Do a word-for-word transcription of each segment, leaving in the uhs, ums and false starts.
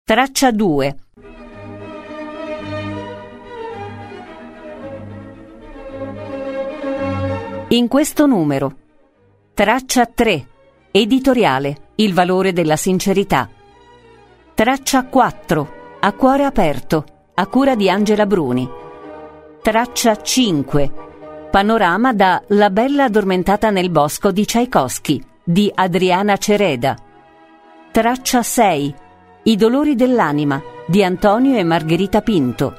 Traccia due. In questo numero. Traccia tre. Editoriale. Il valore della sincerità. Traccia quattro. A cuore aperto. A cura di Angela Bruni. Traccia cinque. Panorama da La bella addormentata nel bosco di Tchaikovsky di Adriana Cereda. Traccia sei. I dolori dell'anima di Antonio e Margherita Pinto.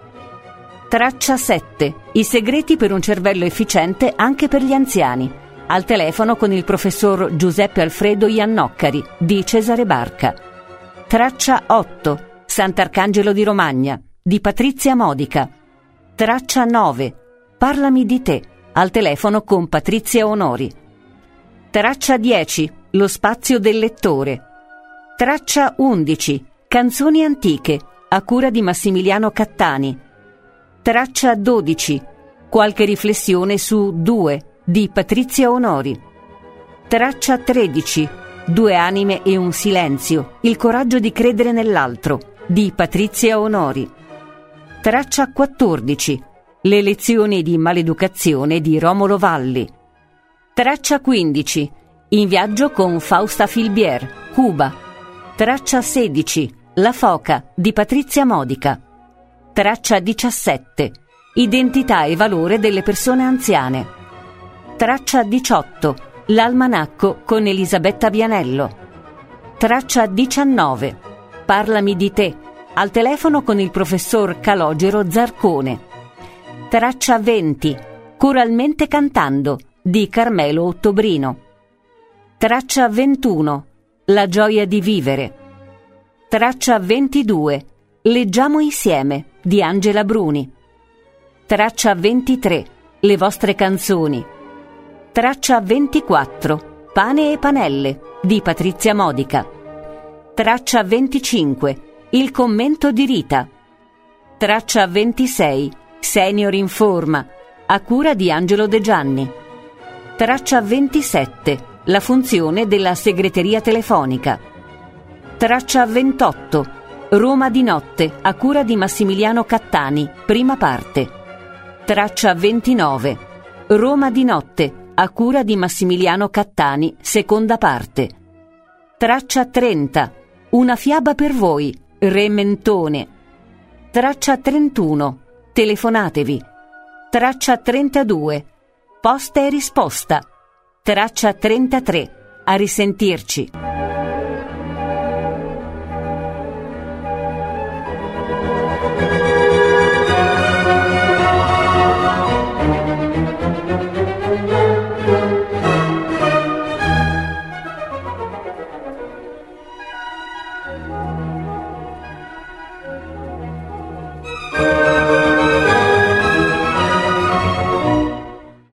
Traccia sette. I segreti per un cervello efficiente anche per gli anziani. Al telefono con il professor Giuseppe Alfredo Iannoccari di Cesare Barca. Traccia otto. Sant'Arcangelo di Romagna di Patrizia Modica. Traccia nove. Parlami di te. Al telefono con Patrizia Onori. Traccia dieci. Lo spazio del lettore. Traccia undici. Canzoni antiche, a cura di Massimiliano Cattani. Traccia dodici. Qualche riflessione su Due, di Patrizia Onori. Traccia tredici. Due anime e un silenzio, il coraggio di credere nell'altro, di Patrizia Onori. Traccia quattordici. Le lezioni di maleducazione di Romolo Valli. Traccia quindici. In viaggio con Fausta Filbier, Cuba. Traccia sedici. La foca di Patrizia Modica. Traccia diciassette. Identità e valore delle persone anziane. Traccia diciotto. L'almanacco con Elisabetta Vianello. Traccia diciannove. Parlami di te. Al telefono con il professor Calogero Zarcone. Traccia venti. Coralmente cantando di Carmelo Ottobrino. Traccia ventuno. La gioia di vivere. Traccia ventidue. Leggiamo insieme di Angela Bruni. Traccia ventitré. Le vostre canzoni. Traccia ventiquattro. Pane e panelle di Patrizia Modica. Traccia venticinque. Il commento di Rita. Traccia ventisei. Senior in forma, a cura di Angelo De Gianni. Traccia ventisette. La funzione della segreteria telefonica. Traccia ventotto. Roma di notte, a cura di Massimiliano Cattani, prima parte. Traccia ventinove. Roma di notte, a cura di Massimiliano Cattani, seconda parte. Traccia trenta. Una fiaba per voi, Re Mentone. Traccia trentuno. Telefonatevi. Traccia trentadue. Posta e risposta. Traccia trentatré. A risentirci.